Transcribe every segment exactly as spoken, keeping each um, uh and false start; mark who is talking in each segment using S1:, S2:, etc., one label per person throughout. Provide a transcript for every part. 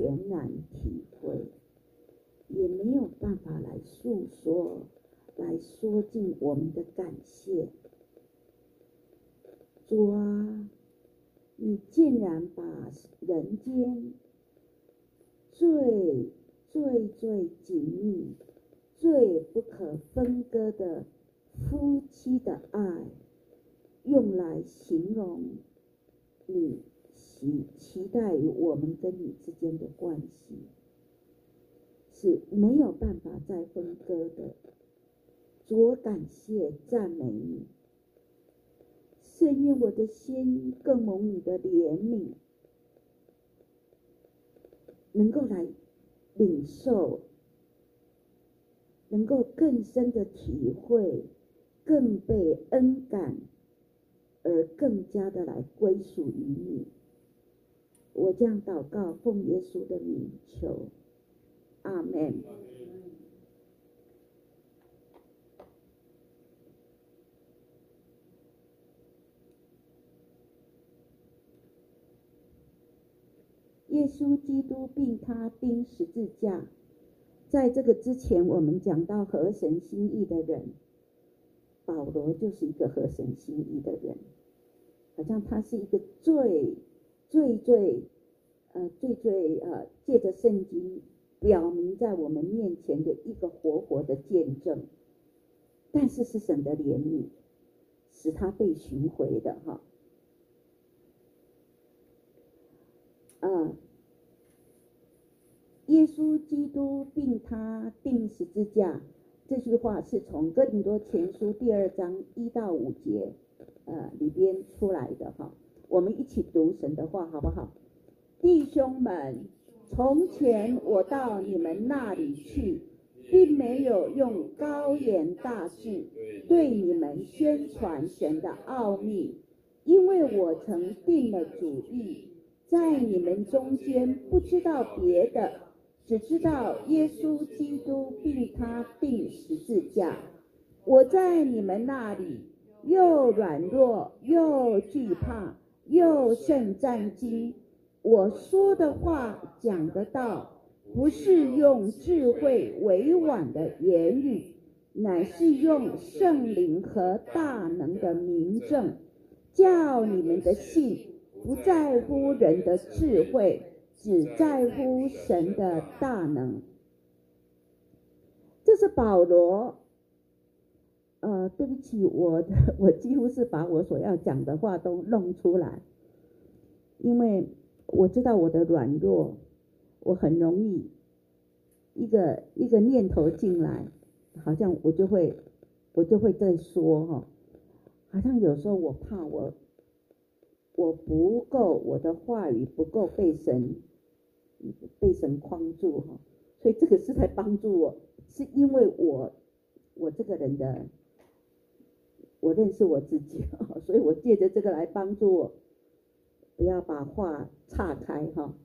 S1: 全然体会，也没有办法来诉说，来说尽我们的感谢。主啊，你竟然把人间最最最紧密、最不可分割的夫妻的爱，用来形容你期期待我们跟你之间的关系，是没有办法再分割的。主，我感谢赞美你，深愿我的心更蒙你的怜悯，能够来领受，能够更深的体会，更被恩感，而更加的来归属于你。我这样祷告，奉耶稣的名求，阿们。耶稣基督并他钉十字架，在这个之前我们讲到合神心意的人，保罗就是一个合神心意的人，好像他是一个最最最呃最最呃借着圣经表明在我们面前的一个活活的见证。但是是神的怜悯使他被寻回的哈。呃耶稣基督并他钉十字架，这句话是从哥林多前书第二章一到五节呃里边出来的哈。我们一起读神的话好不好？弟兄们，从前我到你们那里去，并没有用高言大志对你们宣传神的奥秘，因为我曾定了主意，在你们中间不知道别的，只知道耶稣基督并他钉十字架。我在你们那里又软弱又惧怕又甚战惊，我说的话讲的道，不是用智慧委婉的言语，乃是用圣灵和大能的明证，叫你们的信不在乎人的智慧，只在乎神的大能。这是保罗呃，对不起，我的我几乎是把我所要讲的话都弄出来，因为我知道我的软弱，我很容易一个一个念头进来，好像我就会我就会在说哈，好像有时候我怕我我不够，我的话语不够被神被神框住哈，所以这个是在帮助我，是因为我我这个人的我认识我自己，所以我借着这个来帮助我，不要把话岔开哈。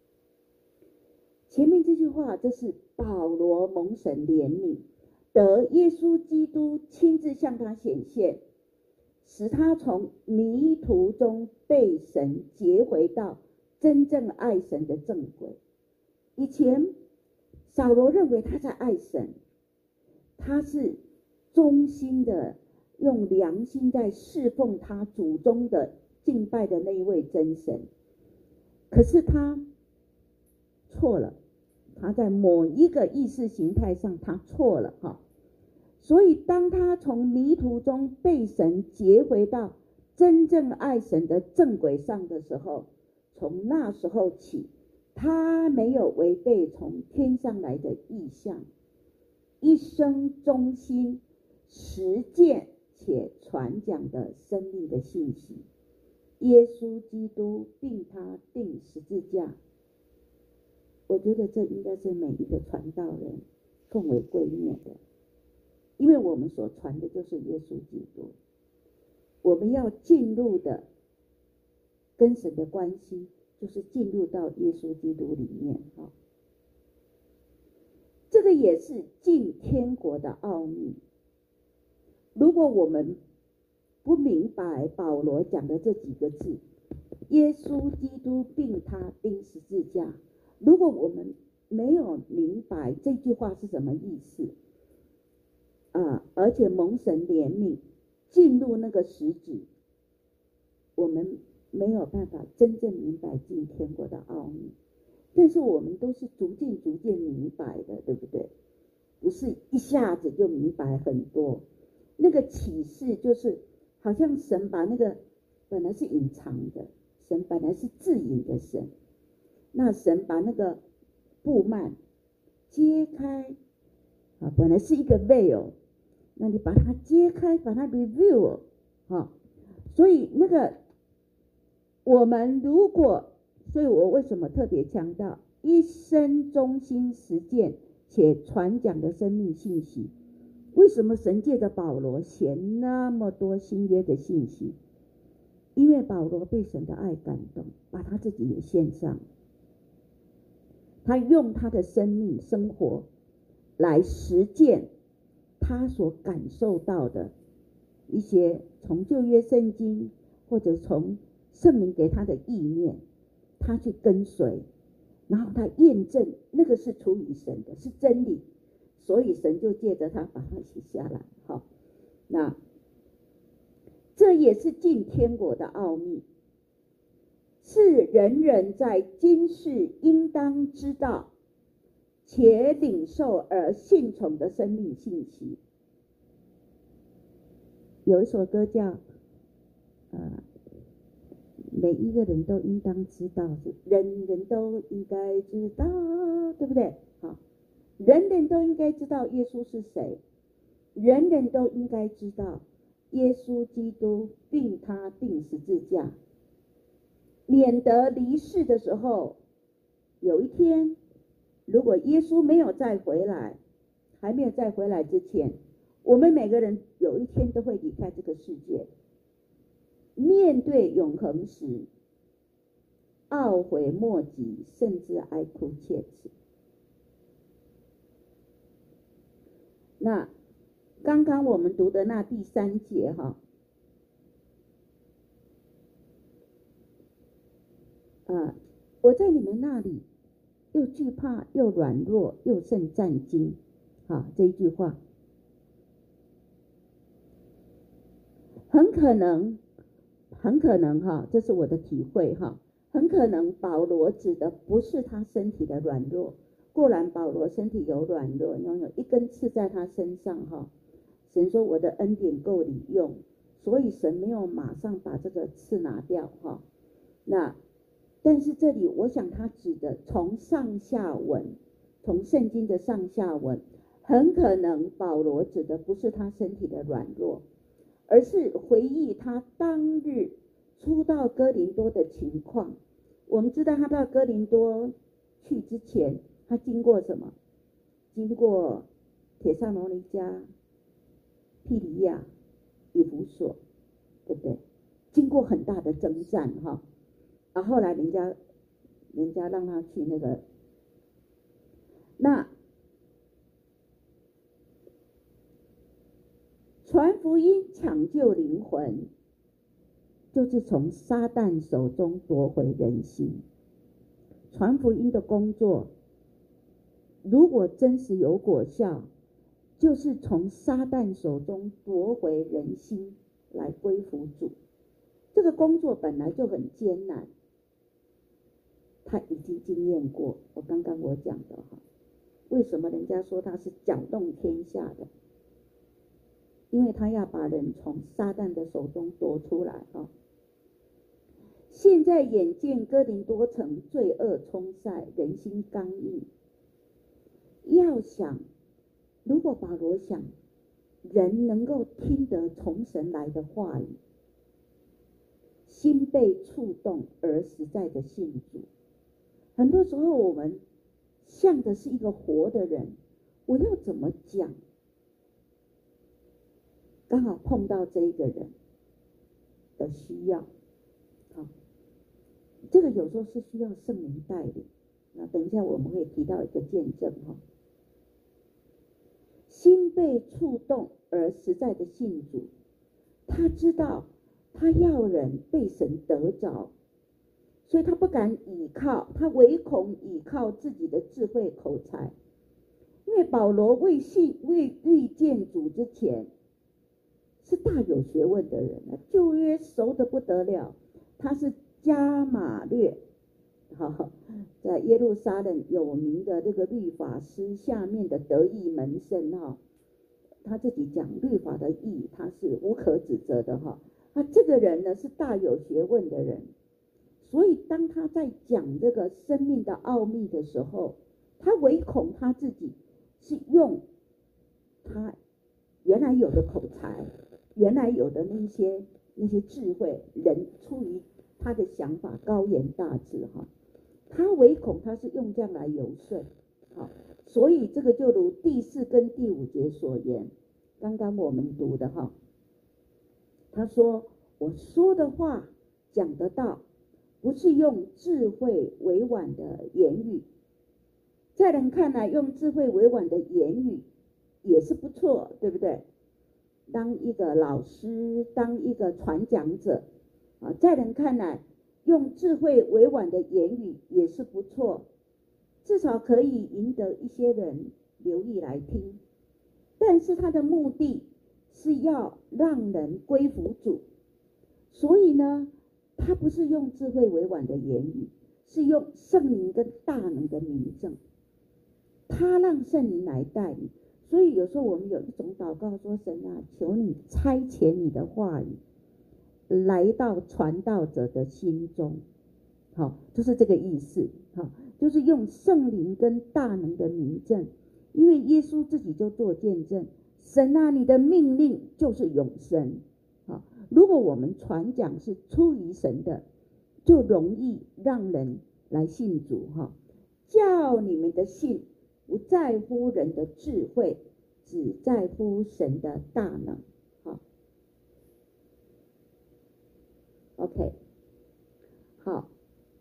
S1: 前面这句话，这是保罗蒙神怜悯，得耶稣基督亲自向他显现，使他从迷途中被神截回到真正爱神的正轨。以前扫罗认为他在爱神，他是忠心的用良心在侍奉他祖宗的敬拜的那一位真神，可是他错了，他在某一个意识形态上他错了哈。所以当他从迷途中被神截回到真正爱神的正轨上的时候，从那时候起，他没有违背从天上来的意象，一生忠心实践且传讲的生命的信息。耶稣基督并他钉十字架，我觉得这应该是每一个传道人更为圭臬的，因为我们所传的就是耶稣基督，我们要进入的跟神的关系就是进入到耶稣基督里面。这个也是进天国的奥秘。如果我们不明白保罗讲的这几个字，耶稣基督并他钉十字架， 如果我们没有明白这句话是什么意思啊，而且蒙神怜悯进入那个实质，我们没有办法真正明白进天国的奥秘。但是我们都是逐渐逐渐明白的，对不对？不是一下子就明白很多。那个启示就是好像神把那个本来是隐藏的，神本来是自隐的神，那神把那个布幔揭开啊，本来是一个 veil， 那你把它揭开，把它 reveal 啊，所以那个我们如果，所以我为什么特别强调一生忠心实践且传讲的生命信息？为什么神借着保罗写那么多新约的信息？因为保罗被神的爱感动，把他自己也献上，他用他的生命生活来实践他所感受到的一些从旧约圣经或者从圣灵给他的意念，他去跟随，然后他验证那个是出于神的，是真理，所以神就借着他把它写下来。好，那这也是进天国的奥秘，是人人在今世应当知道且领受而信从的生命信息。有一首歌叫呃每一个人都应当知道，人人都应该知道，对不对？好，人人都应该知道耶稣是谁，人人都应该知道耶稣基督并他钉十字架，免得离世的时候，有一天如果耶稣没有再回来，还没有再回来之前，我们每个人有一天都会离开这个世界，面对永恒时，懊悔莫及，甚至哀哭切齿。那刚刚我们读的那第三节哈，啊，我在你们那里又惧怕又软弱又甚战惊，啊，这一句话很可能很可能哈，这是我的体会哈，很可能保罗指的不是他身体的软弱，固然保罗身体有软弱，拥有一根刺在他身上哈，神说我的恩典够你用，所以神没有马上把这个刺拿掉哈。那但是这里我想他指的从上下文，从圣经的上下文，很可能保罗指的不是他身体的软弱，而是回忆他当日初到哥林多的情况。我们知道他到哥林多去之前，他经过什么？经过帖撒罗尼迦、庇里亚、以弗所，对不对？经过很大的征战哈，啊，后来人家人家让他去那个，那传福音抢救灵魂，就是从撒旦手中夺回人心。传福音的工作，如果真实有果效，就是从撒旦手中夺回人心来归服主。这个工作本来就很艰难，他已经经验过。我刚刚我讲的哈，为什么人家说他是搅动天下的？因为他要把人从撒旦的手中夺出来哈。现在眼见哥林多城罪恶充塞，人心刚硬，要想如果保罗想人能够听得从神来的话语，心被触动而实在的信主，很多时候我们像的是一个活的人，我要怎么讲？刚好碰到这一个人的需要，好，这个有时候是需要圣灵带领。那等一下我们会提到一个见证哈，心被触动而实在的信主，他知道他要人被神得着， 所以他不敢倚靠，他唯恐倚靠自己的智慧口才。因为保罗未信未遇见主之前是大有学问的人，旧约熟得不得了，他是加马略，好，在耶路撒冷有名的这个律法师下面的得意门生哈，他自己讲律法的义，他是无可指责的哈。他这个人呢是大有学问的人，所以当他在讲这个生命的奥秘的时候，他唯恐他自己是用他原来有的口才，原来有的那些那些智慧，人出于他的想法高言大志哈，他唯恐他是用这样来游说，好，所以这个就如第四跟第五节所言，刚刚我们读的哈，他说我说的话讲得到，不是用智慧委婉的言语，在人看来用智慧委婉的言语也是不错，对不对？当一个老师，当一个传讲者啊，在人看来用智慧委婉的言语也是不错，至少可以赢得一些人留意来听。但是他的目的是要让人归服主，所以呢，他不是用智慧委婉的言语，是用圣灵跟大能的明证，他让圣灵来带领。所以有时候我们有一种祷告说，神啊，求你差遣你的话语来到传道者的心中，好，就是这个意思，好，就是用圣灵跟大能的明证。因为耶稣自己就做见证，神啊，你的命令就是永生，好，如果我们传讲是出于神的，就容易让人来信主哈。叫你们的信不在乎人的智慧，只在乎神的大能。好 ，OK， 好，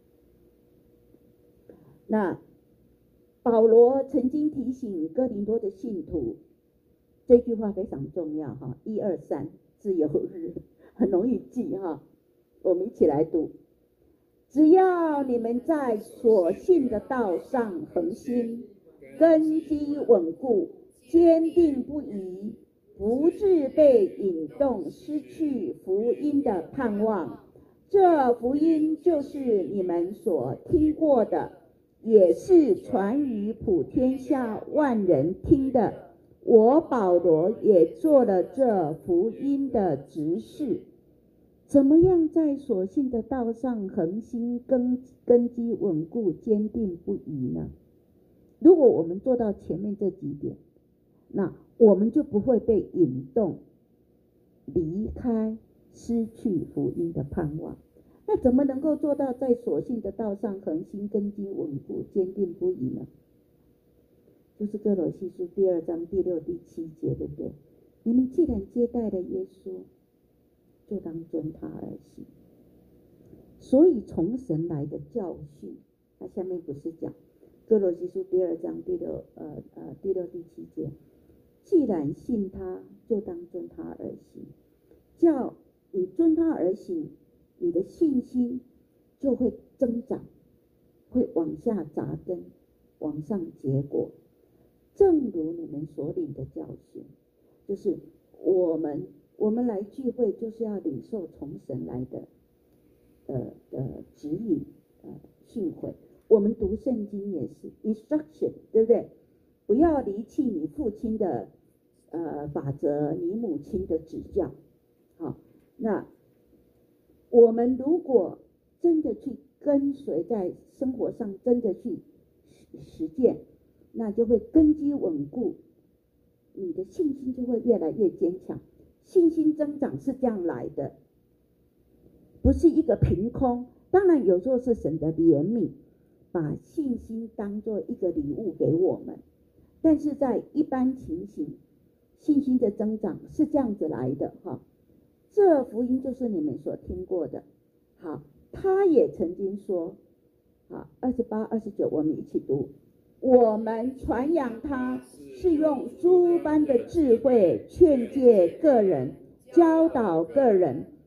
S1: 那保罗曾经提醒哥林多的信徒，这句话非常重要哈，一二三，自由日，很容易记哈，我们一起来读。只要你们在所信的道上恒心，根基稳固，坚定不移，不致被引动，失去福音的盼望。这福音就是你们所听过的，也是传于普天下万人听的。我保罗也做了这福音的执事。怎么样在所信的道上恒心，根根基稳固，坚定不移呢？如果我们做到前面这几点，那我们就不会被引动离开，失去福音的盼望。那怎么能够做到在所信的道上恒心，根基稳固，坚定不移呢？就是哥罗西书第二章第六第七节，对不对？你们既然接待了耶稣，就当遵他而行。所以从神来的教训，他下面不是讲哥罗西书第二章第六呃呃第六第七节，既然信他，就当遵他而行。叫你遵他而行，你的信心就会增长，会往下扎根，往上结果。正如你们所领的教训，就是我们我们来聚会就是要领受从神来的呃的指引呃训诲。我们读圣经也是 instruction， 对不对？不要离弃你父亲的呃法则，你母亲的指教。好，那我们如果真的去跟随，在生活上真的去实践，那就会根基稳固，你的信心就会越来越坚强。信心增长是这样来的，不是一个凭空。当然有时候是神的怜悯，把信心当作一个礼物给我们，但是在一般情形，信心的增长是这样子来的哈。这福音就是你们所听过的。好，他也曾经说，好，二十八、二十九，我们一起读。我们传扬他是用诸般的智慧劝诫个人，教导个人，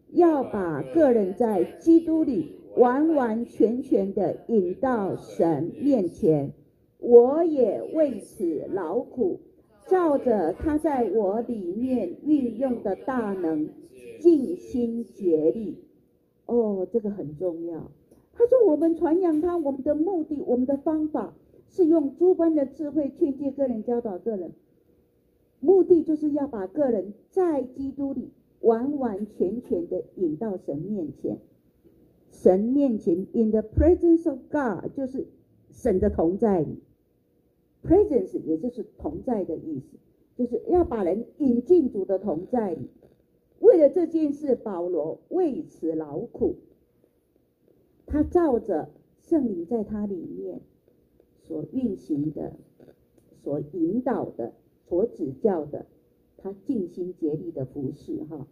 S1: 要把个人在基督里完完全全的引到神面前。我也为此劳苦，照着他在我里面运用的大能，尽心竭力。哦，这个很重要。他说我们传扬他，我们的目的，我们的方法是用诸般的智慧劝诫个人，教导个人，目的就是要把个人在基督里完完全全的引到神面前。神面前 in the presence of God 就是神的同在里， presence 也就是同在的意思，就是要把人引进主的同在里。为了这件事，保罗为此劳苦，他照着圣灵在他里面所运行的，所引导的，所指教的，他尽心竭力的服侍哈。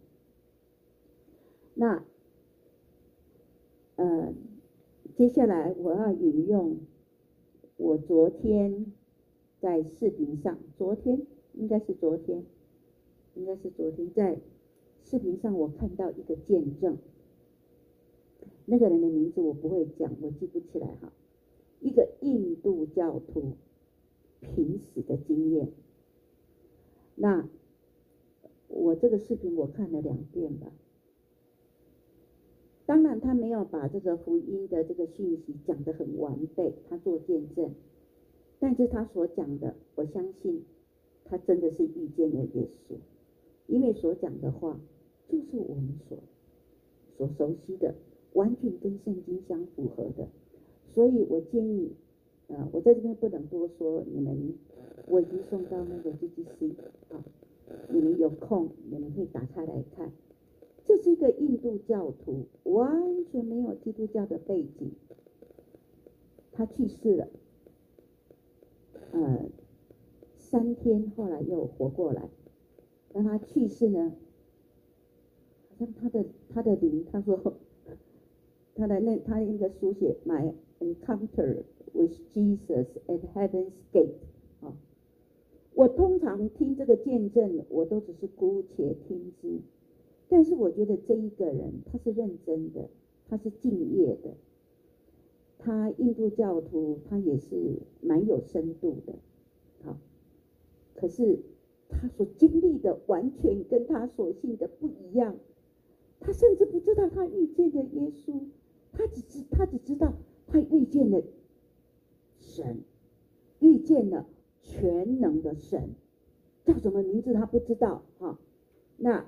S1: 那呃，接下来我要引用我昨天在视频上，昨天应该是昨天，应该是昨天在视频上我看到一个见证，那个人的名字我不会讲，我记不起来哈。一个印度教徒濒死的经验。那我这个视频我看了两遍吧。当然他没有把这个福音的这个讯息讲得很完备，他做见证，但是他所讲的，我相信他真的是遇见了耶稣，因为所讲的话就是我们所所熟悉的，完全跟圣经相符合的。所以我建议呃，我在这边不能多说，你们我已经送到那个 G G C 啊，你们有空你们可以打开来看。这是一个印度教徒，完全没有基督教的背景，他去世了，呃，三天后来又活过来。当他去世呢，好像他的他的灵，他说他的那他那个书写 My encounter with Jesus at Heaven's Gate 啊，我通常听这个见证，我都只是姑且听之。但是我觉得这一个人他是认真的，他是敬业的，他印度教徒，他也是蛮有深度的，好，可是他所经历的完全跟他所信的不一样，他甚至不知道他遇见了耶稣，他只知他只知道他遇见了神，遇见了全能的神，叫什么名字他不知道哈。那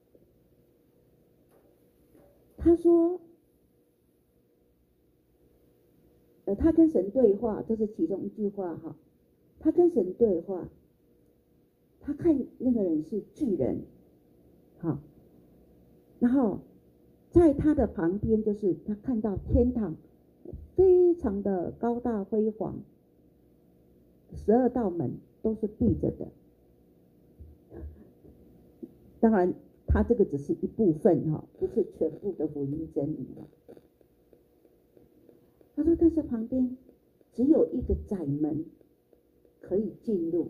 S1: 他说，呃，他跟神对话，这是其中一句话哈。他跟神对话，他看那个人是巨人，好，然后在他的旁边就是他看到天堂非常的高大辉煌，十二道门都是闭着的。当然他这个只是一部分哈，不是全部的福音真理。他说但是旁边只有一个窄门可以进入，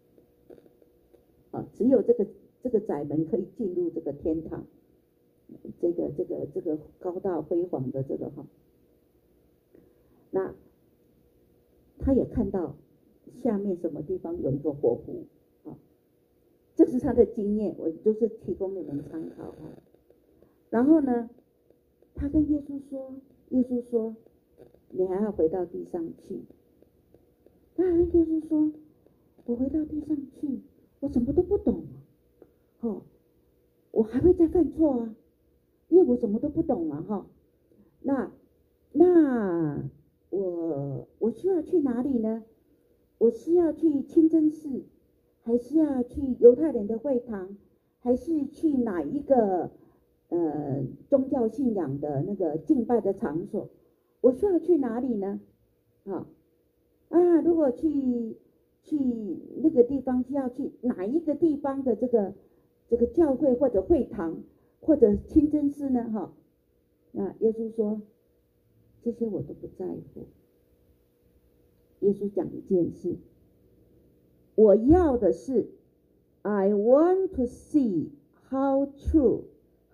S1: 啊，只有这个这个窄门可以进入这个天堂，这个这个这个高大辉煌的这个哈。那他也看到下面什么地方有一个火湖。这是他的经验，我就是提供你们参考哈。然后呢，他跟耶稣说，耶稣说，你还要回到地上去。他还跟耶稣说，我回到地上去，我什么都不懂啊，哦，我还会再犯错啊，因为我什么都不懂啊哈。那那我我需要去哪里呢？我是要去清真寺，还是要去犹太人的会堂，还是去哪一个呃宗教信仰的那个敬拜的场所？我需要去哪里呢？啊啊，如果去去那个地方，需要去哪一个地方的这个这个教会或者会堂或者清真寺呢？哈，那耶稣说这些我都不在乎。耶稣讲一件事，我要的是 I want to see how true,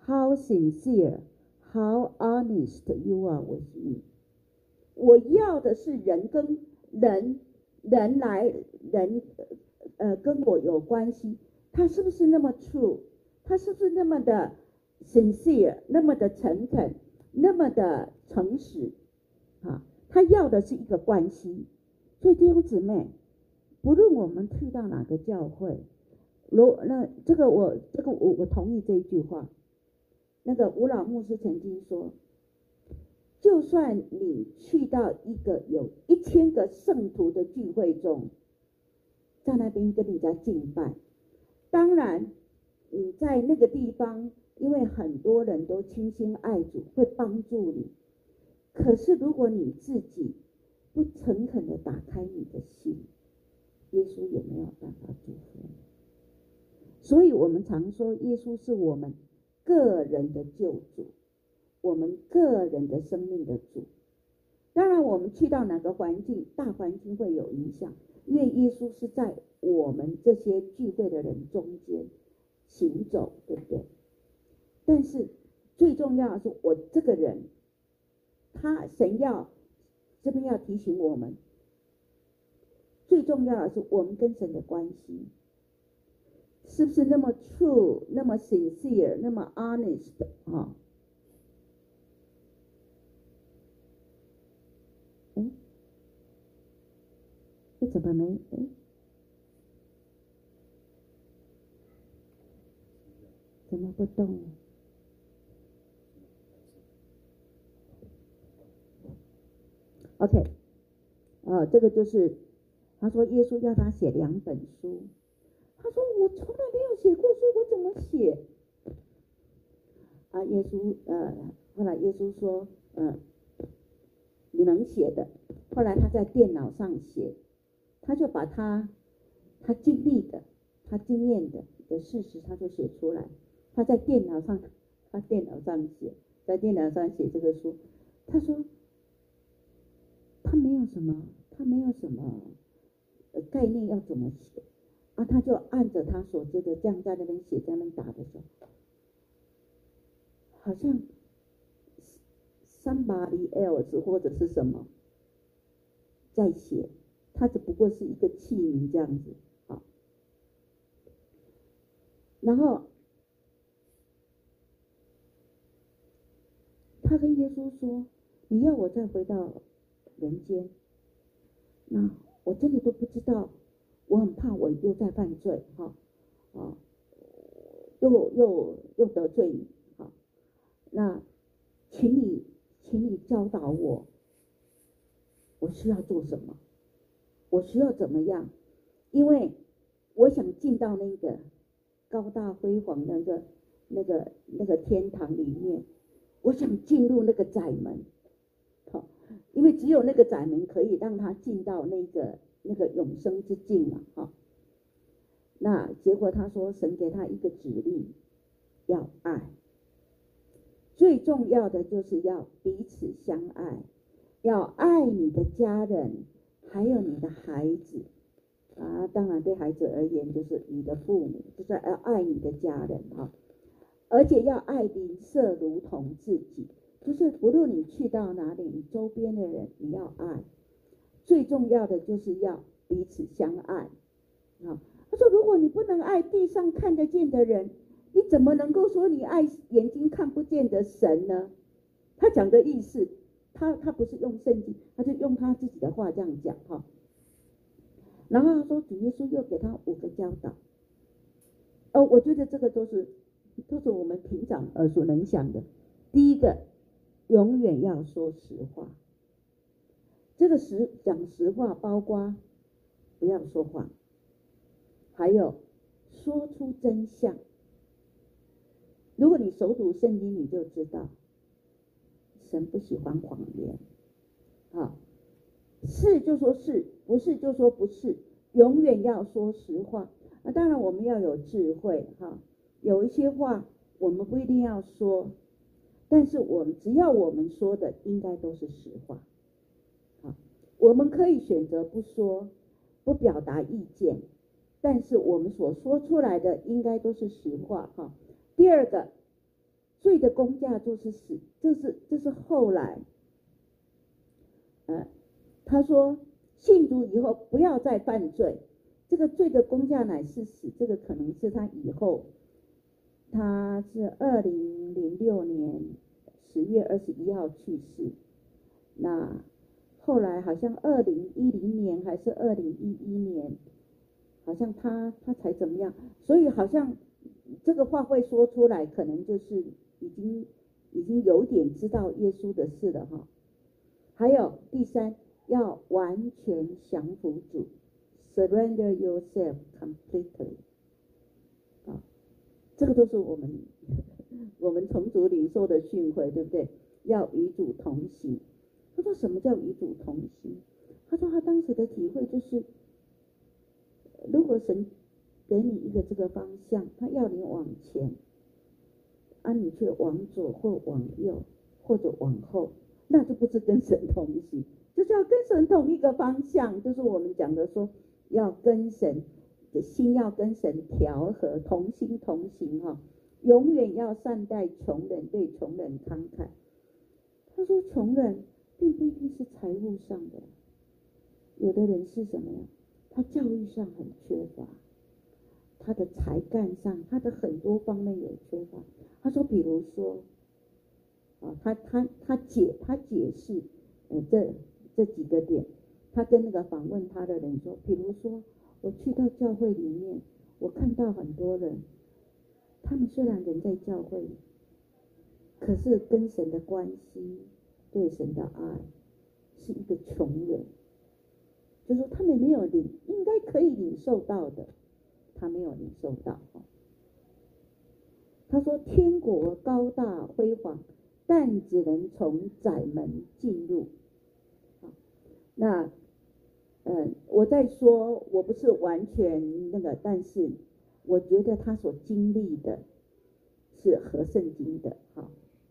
S1: how sincere, how honest you are with me。我要的是人跟人，人来人呃跟我有关系，他是不是那么 true？ 他是不是那么的 sincere， 那么的诚恳，那么的诚实？啊，他要的是一个关系。所以弟兄姊妹，不论我们去到哪个教会，如那这个我这个我我同意这一句话。那个吴老牧师曾经说，就算你去到一个有一千个圣徒的聚会中，在那边跟人家敬拜，当然你在那个地方，因为很多人都倾心爱主，会帮助你。可是如果你自己不诚恳的打开你的心，耶稣也没有办法祝福你。所以我们常说，耶稣是我们个人的救主，我们个人的生命的主。当然我们去到哪个环境，大环境会有影响，因为耶稣是在我们这些聚会的人中间行走，对不对？但是最重要的是，我这个人，他神要这边要提醒我们，最重要的是我们跟神的关系是不是那么 true， 那么 sincere， 那么 honest 啊？哎，这怎么没？哎，怎么不动了？OK， 啊，这个就是他说耶稣要他写两本书，他说我从来没有写过书，我怎么写？啊，耶稣呃，后来耶稣说，呃，你能写的。后来他在电脑上写，他就把他他经历的、他经验的的事实，他就写出来。他在电脑上，他电脑上写，在电脑上写这个书。他说，他没有什么，他没有什么概念要怎么写啊，他就按着他所知的这样在那边写，在那边打的时候，好像 somebody else 或者是什么在写，他只不过是一个器皿这样子啊。然后他跟耶稣说：“你要我再回到人间，那我真的都不知道，我很怕我又在犯罪，哈，啊，又又又得罪你，哈，那请你，请你教导我，我需要做什么？我需要怎么样？因为我想进到那个高大辉煌的那个那个那个天堂里面。”我想进入那个窄门，好，因为只有那个窄门可以让他进到那个那个永生之境嘛，哈。那结果他说，神给他一个指令，要爱。最重要的就是要彼此相爱，要爱你的家人，还有你的孩子啊。当然对孩子而言，就是你的父母，就是要爱你的家人哈。而且要爱邻舍如同自己，就是不论你去到哪里，你周边的人你要爱。最重要的就是要彼此相爱啊。他说，如果你不能爱地上看得见的人，你怎么能够说你爱眼睛看不见的神呢？他讲的意思，他他不是用圣经，他就用他自己的话这样讲哈。然后他说，主耶稣又给他五个教导。哦，我觉得这个都是。都是我们平常耳熟能详的。第一个，永远要说实话。这个实讲实话，包括不要说谎，还有说出真相。如果你熟读圣经，你就知道，神不喜欢谎言。啊，是就说是，不是就说不是，永远要说实话。啊，当然我们要有智慧哈。有一些话我们不一定要说，但是我们只要我们说的应该都是实话。好，我们可以选择不说，不表达意见，但是我们所说出来的应该都是实话哈。第二个， 罪的工价就是死，这是这是后来，呃，他说信主以后不要再犯罪，这个罪的工价乃是死，这个可能是他以后，他是二零零六年十月二十一号去世，那后来好像二零一零年还是二零一一年，好像他他才怎么样，所以好像这个话会说出来，可能就是已经已经有点知道耶稣的事了哈。还有第三，要完全降服主 ，surrender yourself completely。啊，这个都是我们我们从主领受的训诲，对不对？要与主同行。他说什么叫与主同行？他说他当时的体会就是，如果神给你一个这个方向，他要你往前，啊，你却往左或往右或者往后，那就不是跟神同行，就是要跟神同一个方向，就是我们讲的说要跟神的心要跟神调和，同心同行哈、哦，永远要善待穷人，对穷人慷慨。他说穷人并不一定是财务上的，有的人是什么呀？他教育上很缺乏，他的才干上，他的很多方面有缺乏。他说，比如说，啊，他他他解他解释，呃，这这几个点，他跟那个访问他的人说，比如说，我去到教会里面，我看到很多人，他们虽然人在教会里，可是跟神的关系，对神的爱，是一个穷人，就是说他们没有领，应该可以领受到的，他没有领受到。他说天国高大辉煌，但只能从窄门进入。那呃，我在说我不是完全那个，但是我觉得他所经历的是合圣经的。好，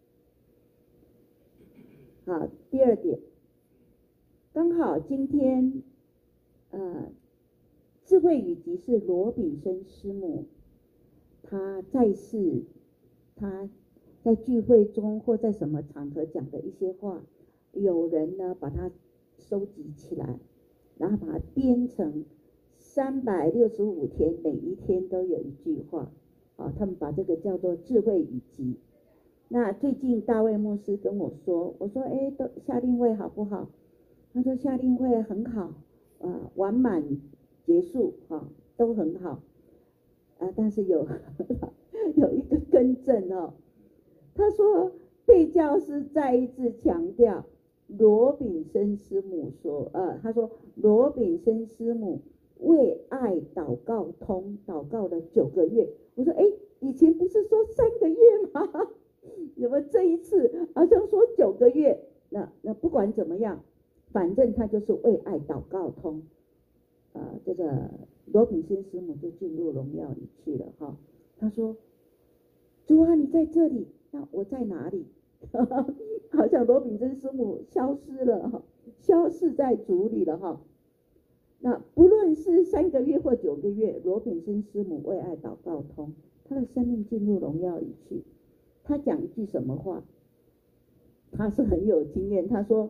S1: 好，第二点，刚好今天呃，智慧语集是罗炳生师母，他在世，他在聚会中或在什么场合讲的一些话，有人呢把它收集起来，然后把它编成三百六十五天，每一天都有一句话，啊，他们把这个叫做智慧语集。那最近大卫牧师跟我说，我说哎，都夏令会好不好？他说夏令会很好，呃，完满结束哈、啊，都很好，啊，但是有有一个更正哦，他说贝教师再一次强调，罗炳生师母说，呃，他说罗炳生师母为爱祷告通，祷告了九个月。我说哎，以前不是说三个月吗？有没有这一次好像说九个月？那那不管怎么样，反正他就是为爱祷告通。呃，这个罗炳生师母就进入荣耀里去了哈。他说：“主啊，你在这里，那我在哪里？”好像罗炳生师母消失了哈，消失在主里了哈。那不论是三个月或九个月，罗炳生师母为爱祷告通，他的生命进入荣耀里去。他讲一句什么话？他是很有经验。他说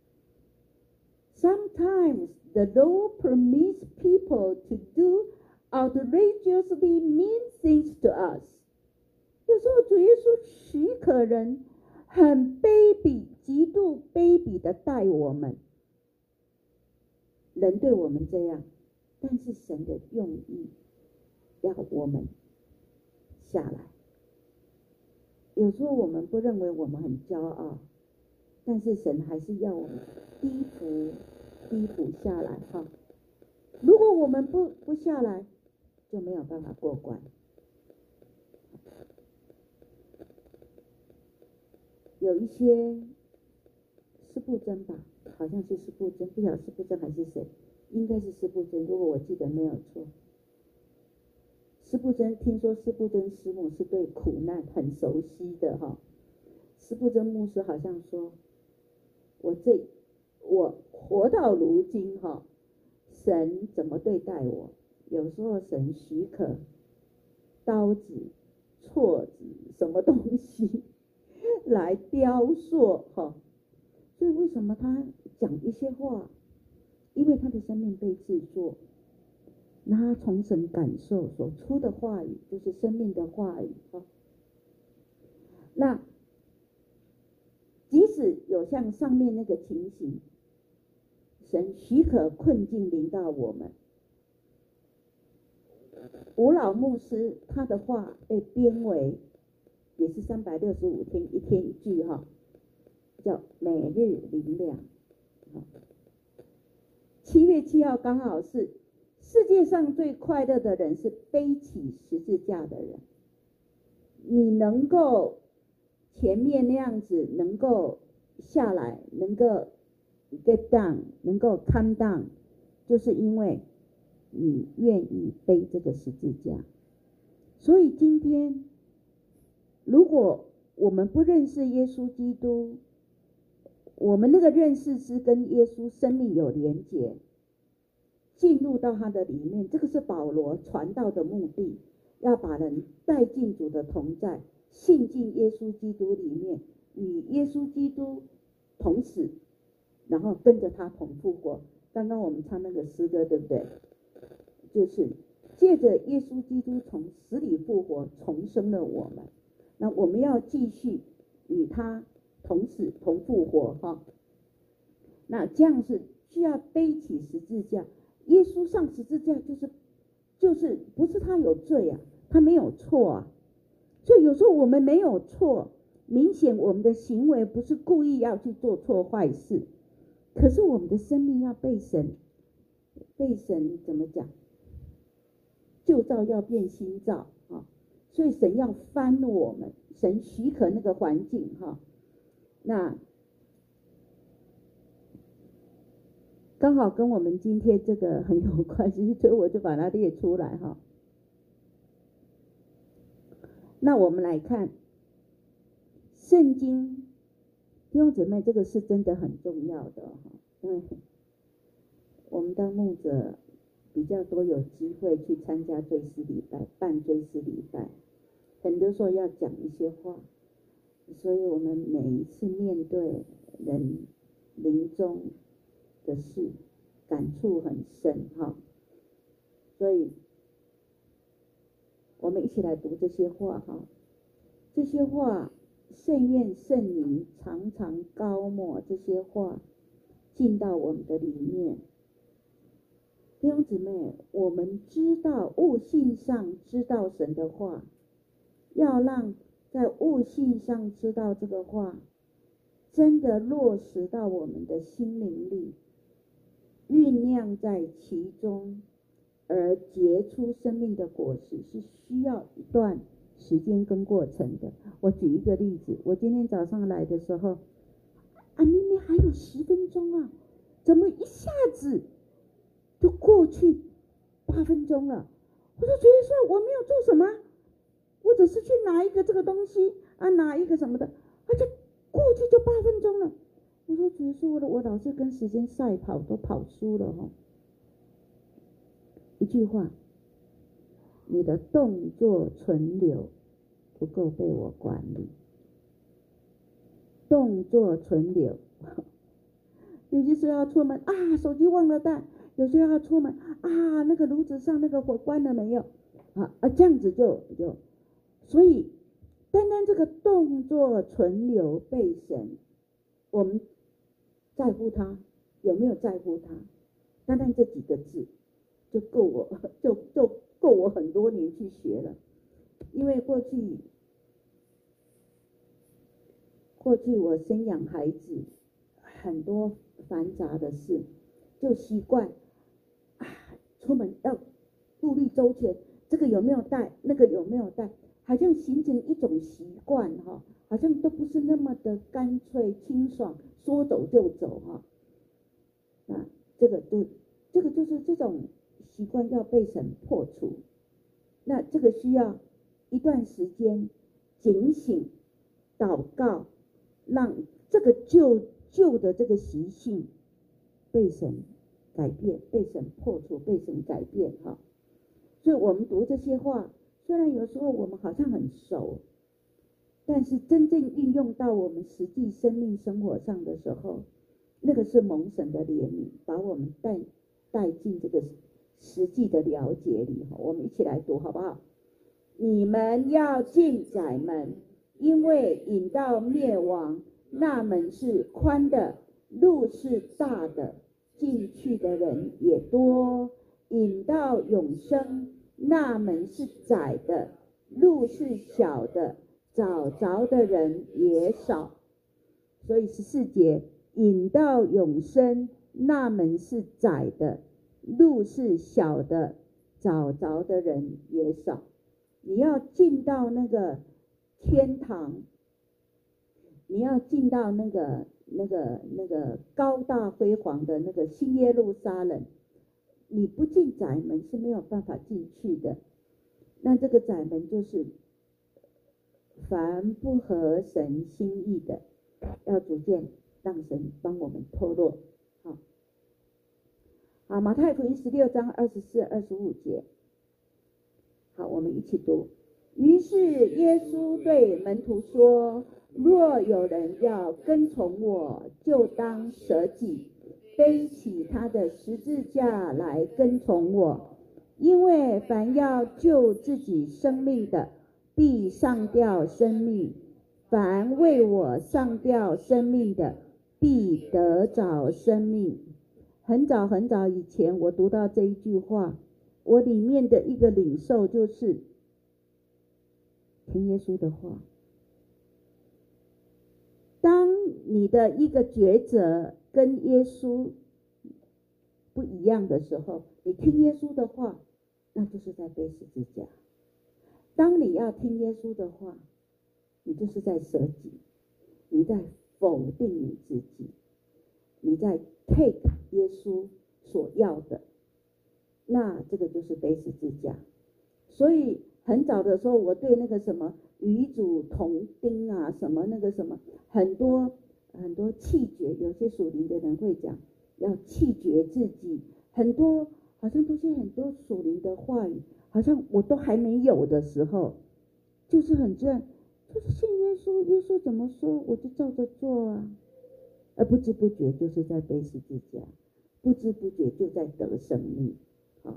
S1: ：“Sometimes the Lord permits people to do outrageously mean things to us。”有时候主耶稣许可人很卑鄙、极度卑鄙的待我们，人对我们这样，但是神的用意要我们下来。有时候我们不认为我们很骄傲，但是神还是要我们低伏、低伏下来哈。如果我们不不下来，就没有办法过关。有一些施布真吧，好像是施布真，不晓得施布真还是谁，应该是施布真，如果我记得没有错。施布真，听说施布真师母是对苦难很熟悉的哈。施布真牧师好像说，我这我活到如今哈，神怎么对待我？有时候神许可刀子、锉子什么东西， 来雕塑哈。所以为什么他讲一些话？因为他的生命被制作，那他从神感受所出的话语，就是生命的话语哈。那即使有像上面那个情形，神许可困境临到我们，吴老牧师他的话被编为，也是三百六十五天一天一句哈，叫每日灵粮。七月七号刚好是世界上最快乐的人是背起十字架的人。你能够前面那样子能够下来，能够 get down， 能够 calm down， 就是因为你愿意背这个十字架。所以今天如果我们不认识耶稣基督，我们那个认识是跟耶稣生命有连结，进入到他的里面，这个是保罗传道的目的，要把人带进主的同在，信进耶稣基督里面，与耶稣基督同死，然后跟着他同复活。刚刚我们唱那个诗歌，对不对？就是借着耶稣基督从死里复活，重生了我们。那我们要继续与他同死同复活哈。那这样是需要背起十字架。耶稣上十字架就是就是不是他有罪啊，他没有错啊。所以有时候我们没有错，明显我们的行为不是故意要去做错坏事，可是我们的生命要被神被神怎么讲？旧造要变新造啊，所以神要翻我们，神许可那个环境哈。那刚好跟我们今天这个很有关系，所以我就把它列出来哈。那我们来看圣经，弟兄姊妹，这个是真的很重要的哈，因为我们当牧者比较多有机会去参加追思礼拜，办追思礼拜，很多时候要讲一些话，所以我们每一次面对人临终的事，感触很深哈。所以我们一起来读这些话哈。这些话，圣愿圣灵常常高抹这些话进到我们的里面。弟兄姊妹，我们知道悟性上知道神的话，要让在悟性上知道这个话真的落实到我们的心灵里，酝酿在其中，而结出生命的果实，是需要一段时间跟过程的。我举一个例子，我今天早上来的时候，啊，明明还有十分钟啊，怎么一下子就过去八分钟了？我就觉得说我没有做什么，我只是去拿一个这个东西啊，拿一个什么的，而且过去就八分钟了。我说觉得说我我老是跟时间赛跑，都跑输了哈。一句话，你的动作存留不够被我管理。动作存留，有些时候要出门啊，手机忘了带；有时候要出门啊，那个炉子上那个火关了没有？啊啊，这样子就就，所以单单这个动作存留被神，我们在乎他，有没有在乎他？单单这几个字就够我，就就够我很多年去学了。因为过去过去我生养孩子，很多繁杂的事，就习惯啊，出门要顾虑周全，这个有没有带，那个有没有带，好像形成一种习惯哈，好像都不是那么的干脆清爽，说走就走哈。那这个就这个就是这种习惯要被神破除，那这个需要一段时间警醒、祷告，让这个旧旧的这个习性被神改变，被神破除，被神改变哈。所以我们读这些话，虽然有时候我们好像很熟， 但是真正应用到我们实际生命生活上的时候，那个是蒙神的怜悯，把我们带带进这个实际的了解里。我们一起来读好不好？你们要进窄门，因为引到灭亡，那门是宽的，路是大的，进去的人也多；引到永生，那门是窄的，路是小的，找着的人也少。所以十四节，引到永生，那门是窄的，路是小的，找着的人也少。你要进到那个天堂，你要进到那个那个那个高大辉煌的那个新耶路撒冷，你不进窄门是没有办法进去的。那这个窄门就是凡不合神心意的，要逐渐让神帮我们脱落。好，好，马太福音十六章二十四、二十五节。好，我们一起读。于是耶稣对门徒说：若有人要跟从我，就当舍己，背起他的十字架来跟从我。因为凡要救自己生命的，必丧掉生命；凡为我丧掉生命的，必得着生命。很早很早以前，我读到这一句话，我里面的一个领受就是听耶稣的话。当你的一个抉择跟耶稣不一样的时候，你听耶稣的话，那就是在背十字架。当你要听耶稣的话，你就是在舍己，你在否定你自己，你在 take 耶稣所要的，那这个就是背十字架。所以很早的时候，我对那个什么与主同钉啊，什么那个什么，很多很多弃绝，有些属灵的人会讲要弃绝自己，很多好像都是很多属灵的话语，好像我都还没有的时候，就是很这样，就是信耶稣，耶稣怎么说我就照着做啊，而不知不觉就是在背十字架，不知不觉就在得生命。好，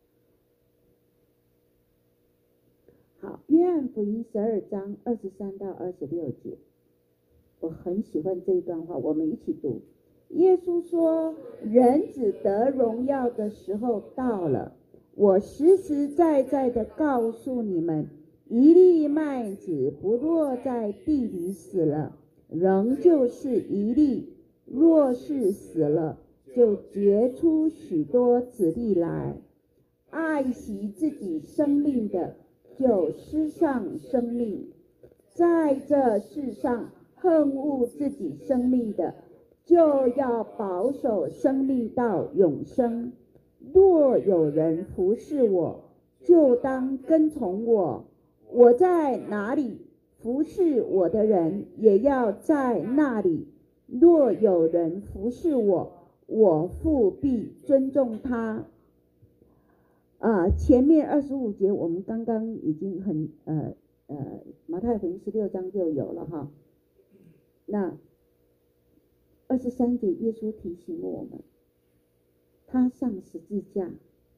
S1: 好，约翰福音十二章二十三到二十六节，我很喜欢这一段话，我们一起读。耶稣说：人子得荣耀的时候到了，我实实在在的告诉你们，一粒麦子不落在地里死了，仍旧是一粒；若是死了，就结出许多子粒来。爱惜自己生命的，就失丧生命；在这世上恨恶自己生命的，就要保守生命到永生。若有人服侍我，就当跟从我。我在哪里，服侍我的人也要在那里。若有人服侍我，我父必尊重他。啊，前面二十五节我们刚刚已经很呃呃马太福音十六章就有了哈。那二十三节耶稣提醒我们，他上十字架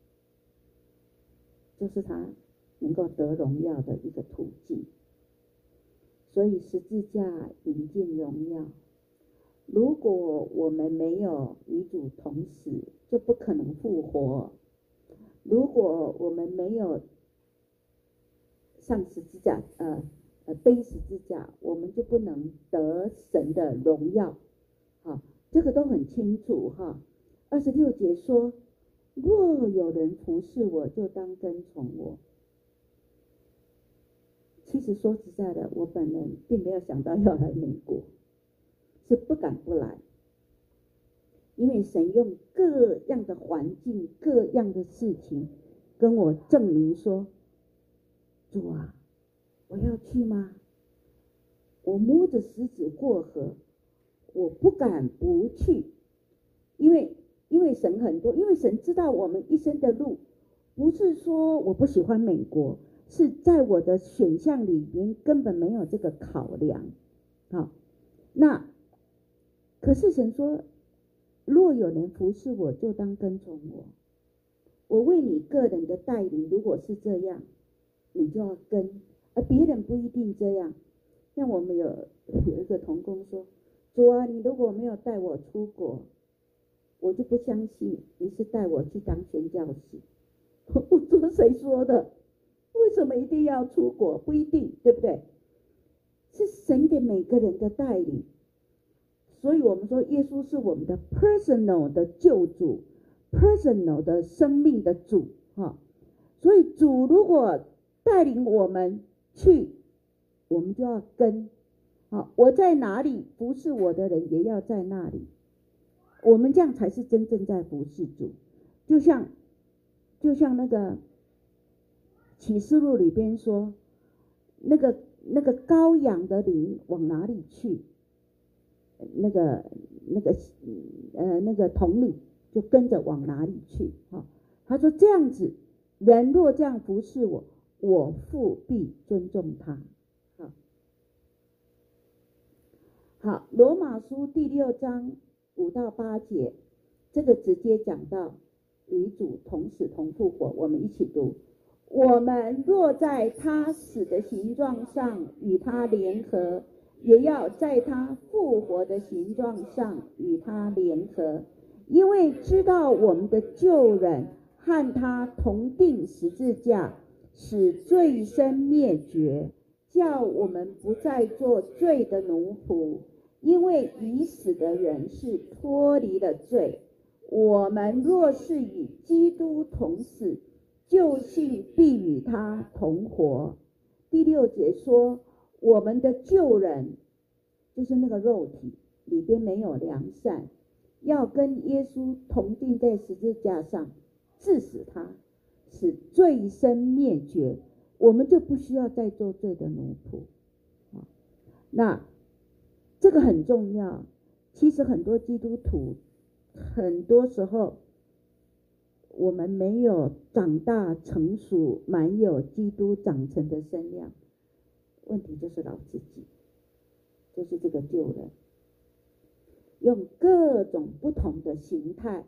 S1: 就是他能够得荣耀的一个途径。所以十字架引进荣耀，如果我们没有与主同死，就不可能复活。如果我们没有上十字架呃呃背十字架，我们就不能得神的荣耀。好，这个都很清楚哈。二十六节说，若有人服侍我，就当跟从我。其实说实在的，我本人并没有想到要来美国，是不敢不来，因为神用各样的环境、各样的事情跟我证明说，主啊，我要去吗？我摸着石子过河，我不敢不去，因为因为神很多，因为神知道我们一生的路，不是说我不喜欢美国， 是在我的选项里面根本没有这个考量。好，那可是神说，若有人服侍我，就当跟从我。我为你个人的带领，如果是这样，你就要跟，而别人不一定这样。像我们有有一个同工说，主啊，你如果没有带我出国，我就不相信你是带我去当宣教士。我说谁说的？为什么一定要出国？不一定，对不对？是神给每个人的带领。所以我们说耶稣是我们的 personal 的救主， personal 的生命的主、哦、所以主如果带领我们去，我们就要跟、哦、我在哪里服侍我的人也要在那里，我们这样才是真正在服侍主。就像就像那个启示录里边说，那个那个羔羊的灵往哪里去，那个那个呃那个童女就跟着往哪里去、哦、他说这样子，人若这样服侍我，我父必尊重他。好，好，罗马书第六章五到八节，这个直接讲到与主同死同复活。我们一起读，我们若在他死的形状上与他联合，也要在他复活的形状上与他联合，因为知道我们的旧人和他同定十字架，使罪身灭绝，叫我们不再做罪的奴仆。因为已死的人是脱离了罪，我们若是与基督同死，就信必与他同活。第六节说，我们的旧人就是那个肉体里边没有良善，要跟耶稣同定在十字架上，治死他，使罪身灭绝，我们就不需要再做罪的奴仆。那这个很重要。其实很多基督徒很多时候我们没有长大成熟，满有基督长成的身量，问题就是老自己，就是这个旧人，用各种不同的形态，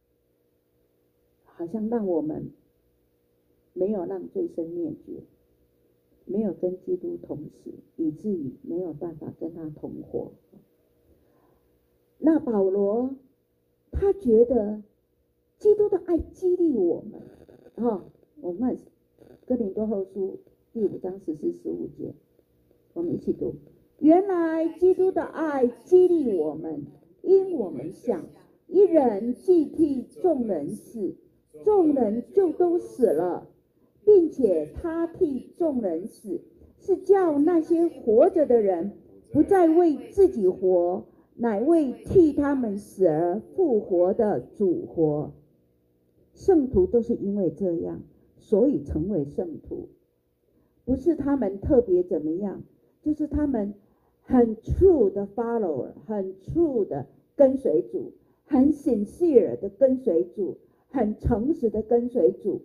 S1: 好像让我们没有让罪身灭绝，没有跟基督同死，以至于没有办法跟他同活。那保罗他觉得基督的爱激励我们、哦、我们看哥林多后书第五章十四十五节，我们一起读，原来基督的爱激励我们，因我们想一人既替众人死，众人就都死了，并且他替众人死，是叫那些活着的人不再为自己活，乃为替他们死而复活的主活。圣徒都是因为这样，所以成为圣徒，不是他们特别怎么样，就是他们很 true 的 follower， 很 true 的跟随主，很 sincere 的跟随主，很诚实的跟随主，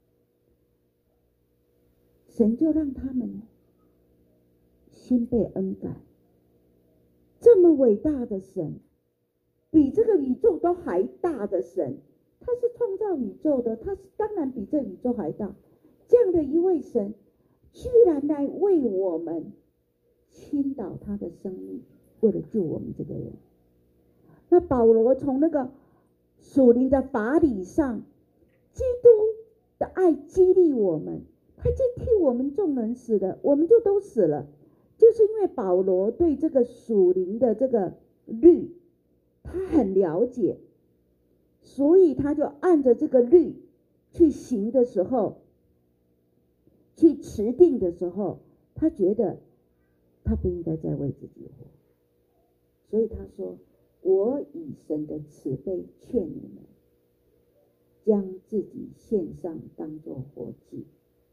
S1: 神就让他们心被恩感。这么伟大的神，比这个宇宙都还大的神，他是创造宇宙的，他是当然比这宇宙还大。这样的一位神，居然来为我们倾倒他的生命，为了救我们这个人。那保罗从那个属灵的法理上，基督的爱激励我们，他就替我们众人死了，我们就都死了。就是因为保罗对这个属灵的这个律他很了解，所以他就按着这个律去行的时候，去持定的时候，他觉得他不应该再为自己活，所以他说，我以神的慈悲劝你们，将自己献上当作活祭。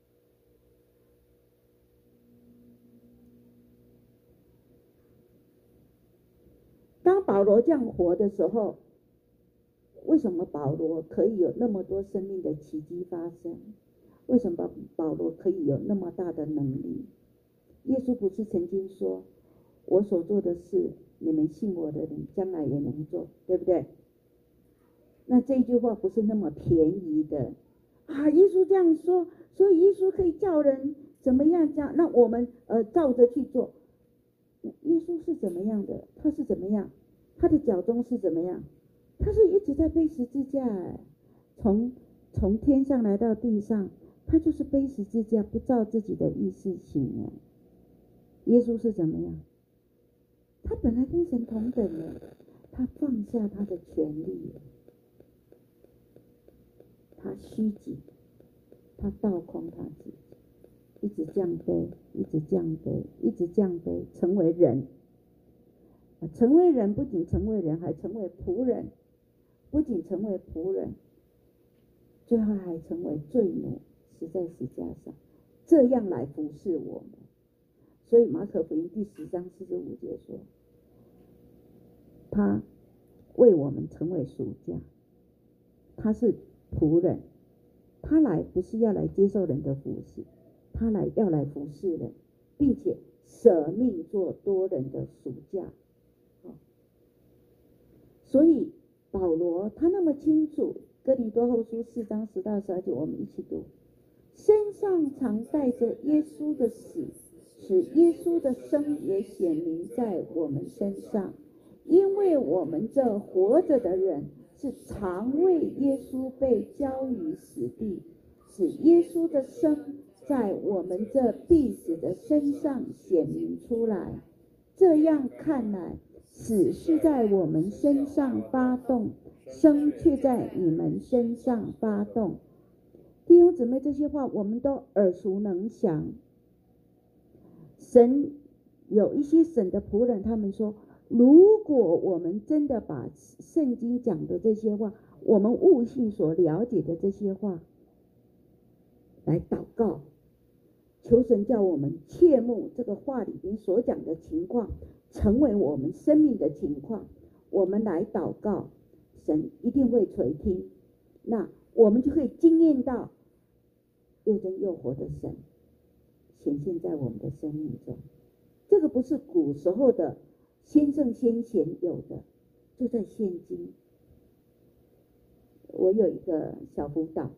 S1: 当保罗这样活的时候，为什么保罗可以有那么多生命的奇迹发生？ 为什么保罗可以有那么大的能力？耶稣不是曾经说，我所做的事，你们信我的人将来也能做，对不对？那这句话不是那么便宜的啊！耶稣这样说，所以耶稣可以叫人怎么样这样？那我们呃照着去做。耶稣是怎么样的？他是怎么样？他的脚中是怎么样？他是一直在背十字架，哎，从从天上来到地上，他就是背十字架，不照自己的意思行。哎，耶稣是怎么样？他本来跟神同等的，他放下他的权利，他虚己，他倒空他自己，一直降卑，一直降卑，一直降卑，成为人。成为人，不仅成为人，还成为仆人。不仅成为仆人，最后还成为罪奴，死在十字架上，这样来服侍我们。所以马可福音第十章四十五节说，他为我们成为赎价，他是仆人，他来不是要来接受人的服侍，他来要来服侍人，并且舍命做多人的赎价。所以保罗他那么清楚，哥林多后书四章十到十二节，我们一起读：身上常带着耶稣的死，使耶稣的生也显明在我们身上。因为我们这活着的人是常为耶稣被交于死地，使耶稣的生在我们这必死的身上显明出来。这样看来，死是在我们身上发动，生却在你们身上发动。弟兄姊妹，这些话我们都耳熟能详。神有一些神的仆人，他们说，如果我们真的把圣经讲的这些话，我们悟性所了解的这些话来祷告，求神叫我们切慕这个话里边所讲的情况成为我们生命的情况，我们来祷告，神一定会垂听。那我们就可以经验到又真又活的神显现在我们的生命中。这个不是古时候的先圣先贤有的，就在现今。我有一个小辅导，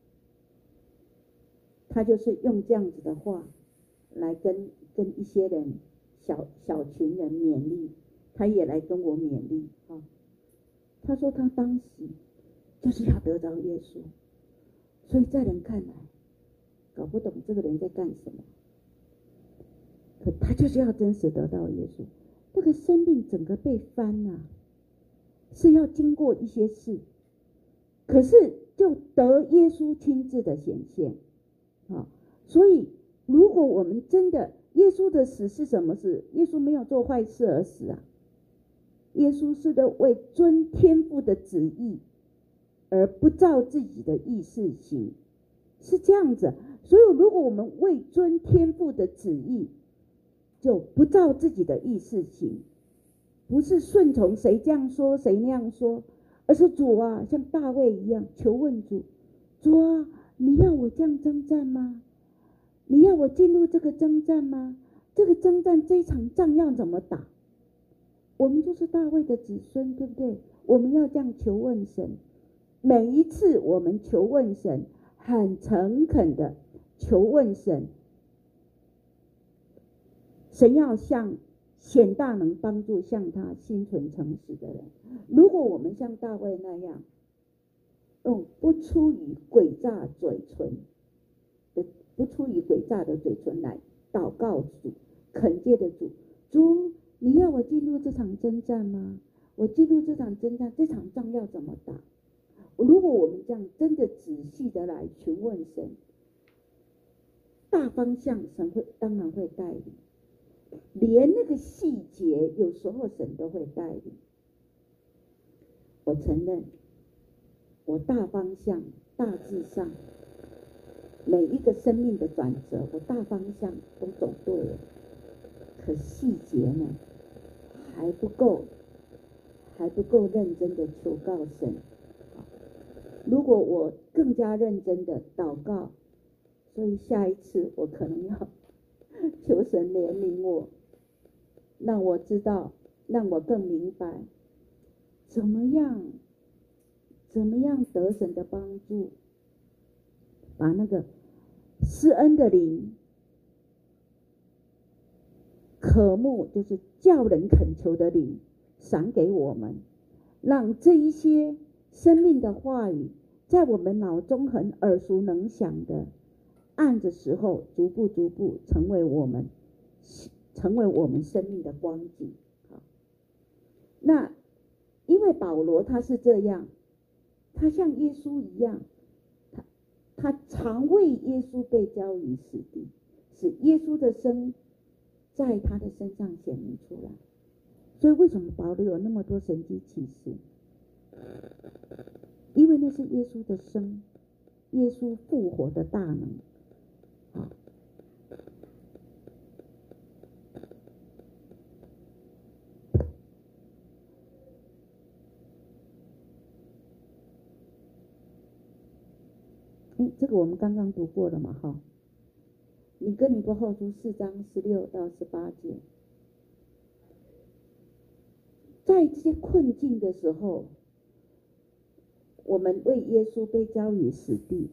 S1: 他就是用这样子的话来跟跟一些人小小群人勉励，他也来跟我勉励啊。他说他当时就是要得着耶稣，所以在人看来搞不懂这个人在干什么，可他就是要真实得到耶稣。这个生命整个被翻啊，是要经过一些事，可是就得耶稣亲自的显现啊。所以如果我们真的，耶稣的死是什么事？耶稣没有做坏事而死啊，耶稣是的为遵天父的旨意而不照自己的意思行，是这样子。所以如果我们为遵天父的旨意，就不照自己的意思行，不是顺从谁这样说谁那样说，而是主啊，像大卫一样求问主，主啊，你要我这样征战吗？你要我进入这个征战吗？这个征战这一场仗要怎么打？我们就是大卫的子孙，对不对？我们要这样求问神。每一次我们求问神，很诚恳的求问神，神要向显大能帮助向他心存诚实的人。如果我们像大卫那样用不出于诡诈嘴唇的不出于诡诈的嘴唇来祷告主，恳切的主，主，你要我进入这场征战吗？我进入这场征战，这场仗要怎么打？如果我们这样真的仔细的来询问神，大方向神会当然会带领，连那个细节有时候神都会带领。我承认我大方向大致上每一个生命的转折，我大方向都走对了，可细节呢还不够还不够认真的求告神。如果我更加认真的祷告， 所以下一次我可能要求神怜悯我，让我知道，让我更明白怎么样怎么样得神的帮助，把那个施恩的灵，渴慕就是叫人恳求的灵赏给我们，让这一些生命的话语在我们脑中很耳熟能详的，按着时候逐步逐步成为我们成为我们生命的光景。好，那因为保罗他是这样，他像耶稣一样，他他常为耶稣被交于死地，使耶稣的生在他的身上显明出来。所以为什么保罗有那么多神迹奇事？因为那是耶稣的生，耶稣复活的大能。好，哎，这个我们刚刚读过了嘛？哈，你哥林多后书四章十六到十八节，在这些困境的时候，我们为耶稣被交于死地，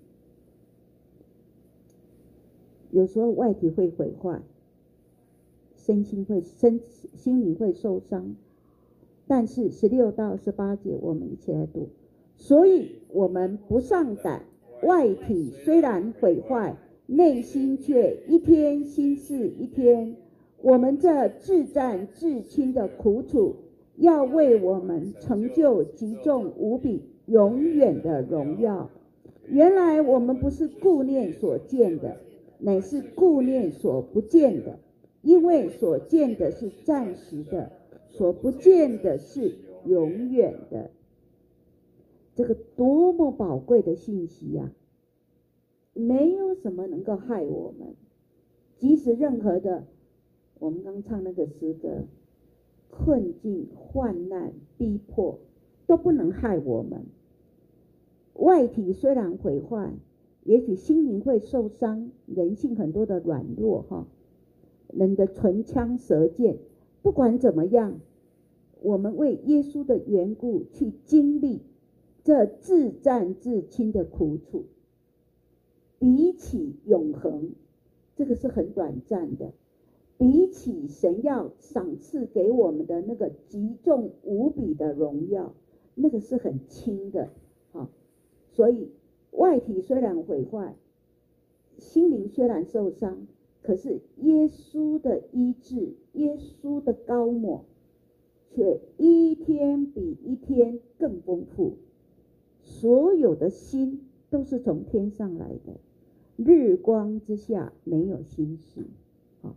S1: 有时候外体会毁坏，身心会身心灵会受伤，但是十六到十八节我们一起来读。所以我们不上胆，外体虽然毁坏，内心却一天新似一天。我们这至战至轻的苦楚，要为我们成就极重无比永远的荣耀。原来我们不是顾念所见的，乃是顾念所不见的，因为所见的是暂时的，所不见的是永远的。这个多么宝贵的信息呀、啊！没有什么能够害我们，即使任何的，我们刚唱那个诗歌，困境、患难、逼迫都不能害我们。外体虽然毁坏，也许心灵会受伤，人性很多的软弱哈，人的唇枪舌剑，不管怎么样，我们为耶稣的缘故去经历这至战至轻的苦楚，比起永恒，这个是很短暂的，比起神要赏赐给我们的那个极重无比的荣耀，那个是很轻的。好，所以外体虽然毁坏，心灵虽然受伤，可是耶稣的医治，耶稣的膏抹，却一天比一天更丰富。所有的心都是从天上来的，日光之下没有心事。好，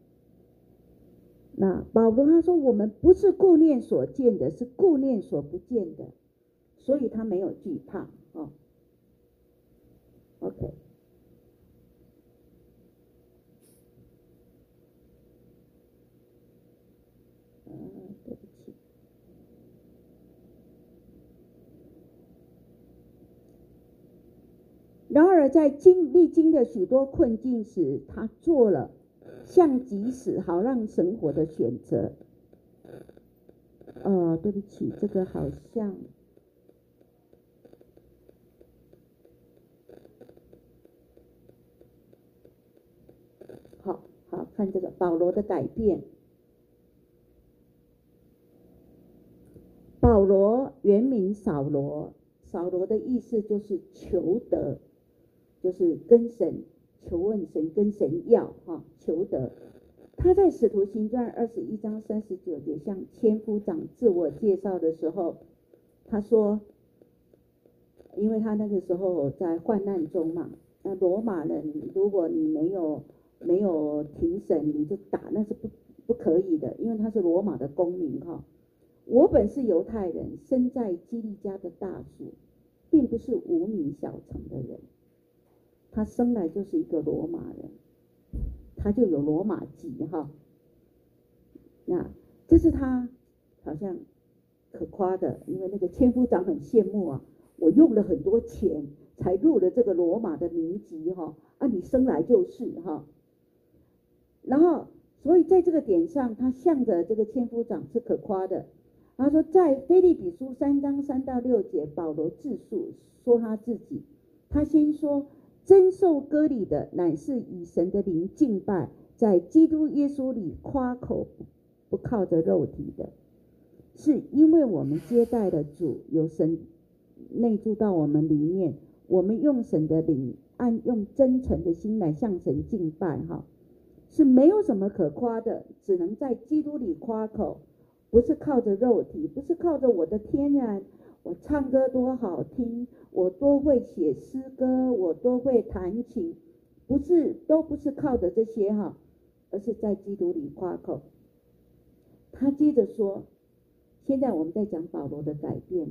S1: 那保罗他说，我们不是顾念所见的，是顾念所不见的，所以他没有惧怕。哦 OK， 啊，对不起。然而在经历经的许多困境时，他做了像即死好让生活的选择。呃，对不起，这个好像好好看这个保罗的改变。保罗原名扫罗，扫罗的意思就是求得，就是跟神求问神，跟神要哈求得。他在使徒行传二十一章三十九节向千夫长自我介绍的时候，他说，因为他那个时候在患难中嘛，那罗马人如果你没有没有庭审，你就打，那是不不可以的，因为他是罗马的公民哈。我本是犹太人，生在基利家的大属，并不是无名小城的人。他生来就是一个罗马人，他就有罗马籍哈。那这是他好像可夸的，因为那个千夫长很羡慕啊，我用了很多钱才入了这个罗马的名籍哈，啊，你生来就是哈。然后，所以在这个点上，他向着这个千夫长是可夸的。他说，在腓立比书三章三到六节，保罗自述说他自己，他先说，真受割礼的乃是以神的灵敬拜，在基督耶稣里夸口，不靠着肉体的，是因为我们接待了主，有神内住到我们里面，我们用神的灵，按用真诚的心来向神敬拜哈，是没有什么可夸的，只能在基督里夸口，不是靠着肉体，不是靠着我的天然，我唱歌多好听，我多会写诗歌，我多会弹琴，不是，都不是靠着这些哈，而是在基督里夸口。他接着说，现在我们在讲保罗的改变。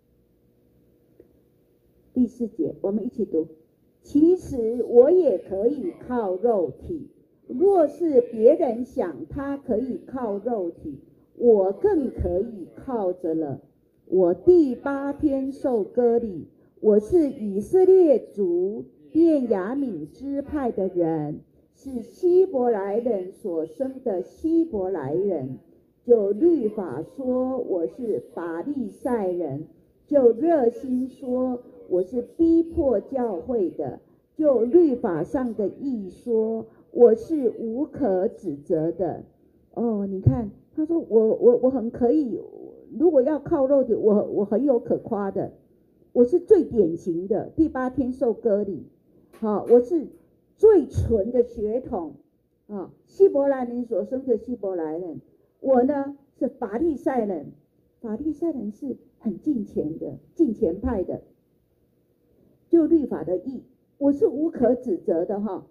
S1: 第四节，我们一起读。其实我也可以靠肉体，若是别人想他可以靠肉体，我更可以靠着了。我第八天受割礼，我是以色列族便雅悯支派的人，是希伯来人所生的希伯来人。就律法说我是法利赛人，就热心说我是逼迫教会的，就律法上的义说我是无可指责的。哦，你看他说我我我很可以，如果要靠肉体，我我很有可夸的，我是最典型的第八天受割礼，好，我是最纯的血统啊，希伯来人所生的希伯来人。我呢是法利赛人，法利赛人是很敬虔的，敬虔派的，就律法的义，我是无可指责的哈。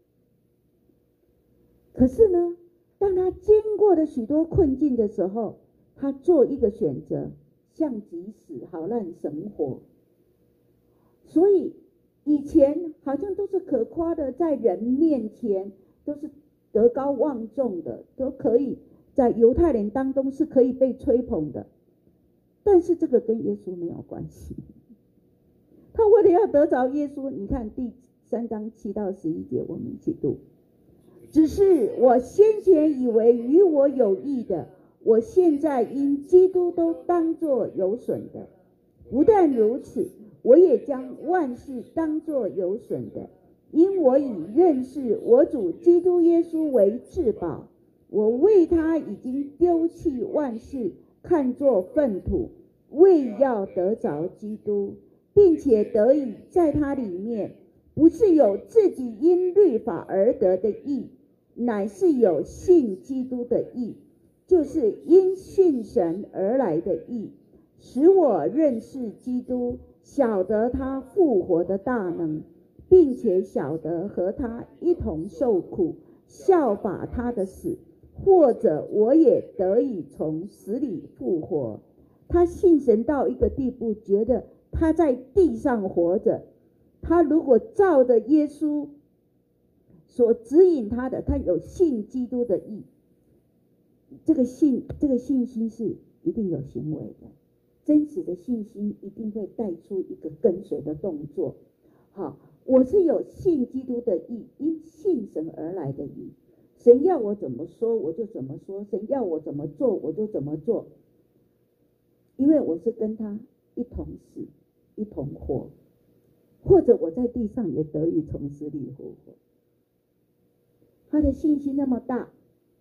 S1: 可是呢，当他经过了许多困境的时候，他做一个选择，向己死，好让神活。所以以前好像都是可夸的，在人面前都是德高望重的，都可以在犹太人当中是可以被吹捧的，但是这个跟耶稣没有关系。他为了要得着耶稣，你看第三章七到十一节，我们一起读。只是我先前以为与我有益的，我现在因基督都当作有损的。不但如此，我也将万事当作有损的，因我以认识我主基督耶稣为至宝。我为他已经丢弃万事，看作粪土，为要得着基督，并且得以在他里面，不是有自己因律法而得的义，乃是有信基督的义，就是因信神而来的义，使我认识基督，晓得他复活的大能，并且晓得和他一同受苦，效法他的死，或者我也得以从死里复活。他信神到一个地步，觉得他在地上活着，他如果照着耶稣所指引他的，他有信基督的义，这个信这个信心是一定有行为的，真实的信心一定会带出一个跟随的动作。好，我是有信基督的义，因信神而来的义。神要我怎么说我就怎么说，神要我怎么做我就怎么做，因为我是跟他一同死一同活，或者我在地上也得以从死里复活。他的信心那么大，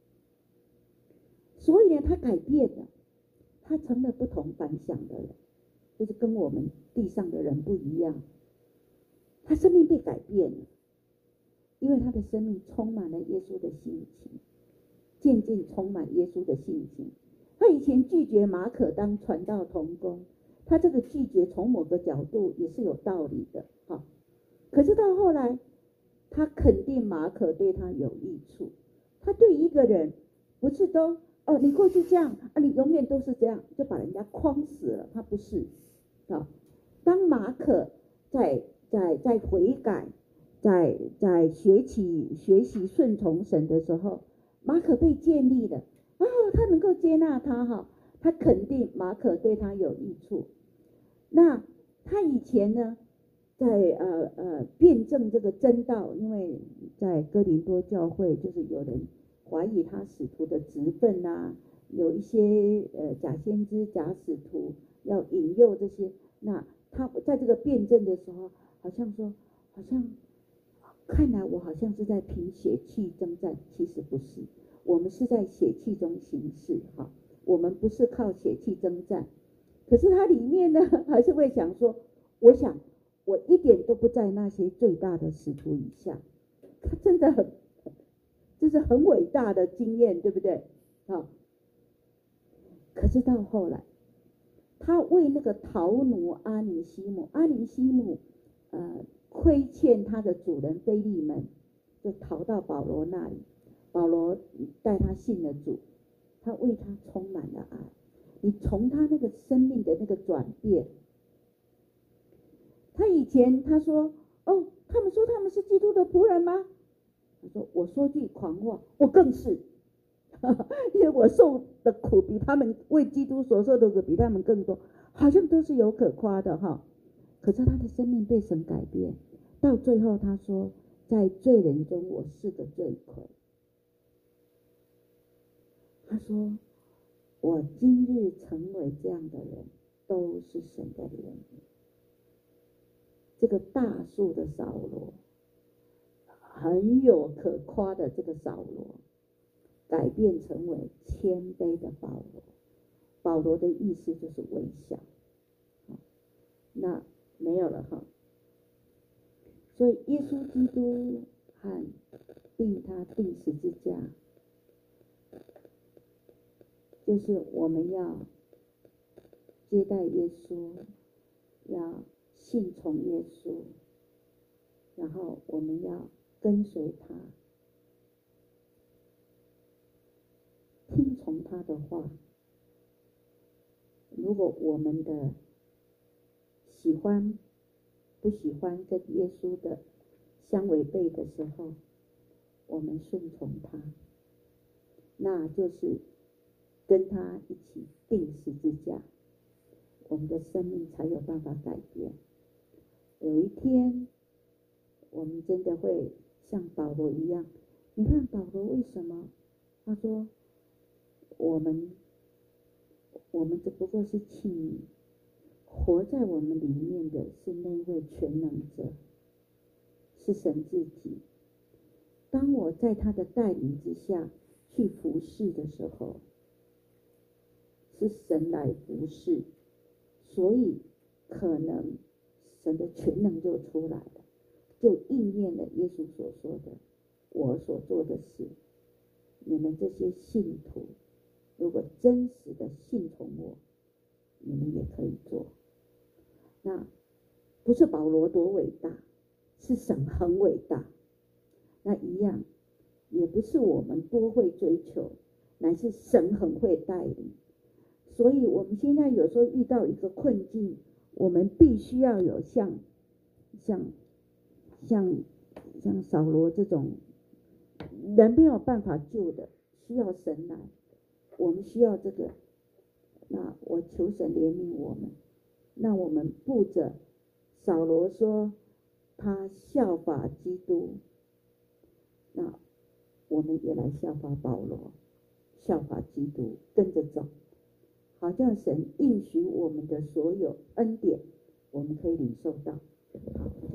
S1: 所以呢他改变了，他成了不同凡响的人，就是跟我们地上的人不一样，他生命被改变了，因为他的生命充满了耶稣的性情，渐渐充满耶稣的性情。他以前拒绝马可当传道同工，他这个拒绝从某个角度也是有道理的，好，可是到后来他肯定马可对他有益处。他对一个人不是都哦你过去这样啊，你永远都是这样，就把人家框死了，他不是啊。当马可在在在悔改，在在学习学习顺从神的时候，马可被建立了，哦，他能够接纳他哈，他肯定马可对他有益处。那他以前呢， 在呃呃辩证这个真道，因为在哥林多教会，就是有人怀疑他使徒的职分啊，有一些呃假先知、假使徒要引诱这些，那他在这个辩证的时候，好像说，好像看来我好像是在凭血气征战，其实不是，我们是在血气中行事，哈，我们不是靠血气征战。可是他里面呢，还是会想说，我想我一点都不在那些最大的使徒以下，他真的很，这是很伟大的经验，对不对？好，可是到后来，他为那个逃奴阿尼西姆，阿尼西姆，呃，亏欠他的主人腓利门，就逃到保罗那里，保罗带他信了主，他为他充满了爱。你从他那个生命的那个转变，他以前他说，哦，他们说他们是基督的仆人吗？他说，我说句狂话，我更是，因为我受的苦比他们为基督所受的苦比他们更多，好像都是有可夸的哈。可是他的生命被神改变，到最后他说，在罪人中我是个罪魁。他说，我今日成为这样的人，都是神的怜悯。这个大树的扫罗，很有可夸的这个扫罗，改变成为谦卑的保罗。保罗的意思就是微笑。那没有了哈。所以耶稣基督和并他钉十字架，就是我们要接待耶稣，要信从耶稣，然后我们要跟随他，听从他的话。如果我们的喜欢不喜欢跟耶稣的相违背的时候，我们顺从他，那就是跟他一起钉十字架，我们的生命才有办法改变。有一天我们真的会像保罗一样。你看保罗为什么他说我们我们只不过是器皿，活在我们里面的是那位全能者，是神自己。当我在他的带领之下去服侍的时候，是神来服侍，所以可能神的全能就出来了，就应验了耶稣所说的，我所做的事，你们这些信徒如果真实的信从我，你们也可以做。那不是保罗多伟大，是神很伟大。那一样也不是我们多会追求，乃是神很会带领。所以我们现在有时候遇到一个困境，我们必须要有像像像像扫罗这种人没有办法救的，需要神来，我们需要这个，那我求神怜悯我们。那我们不着扫罗说他效法基督，那我们也来效法保罗，效法基督，跟着走，好像神应许我们的所有恩典，我们可以领受到。好。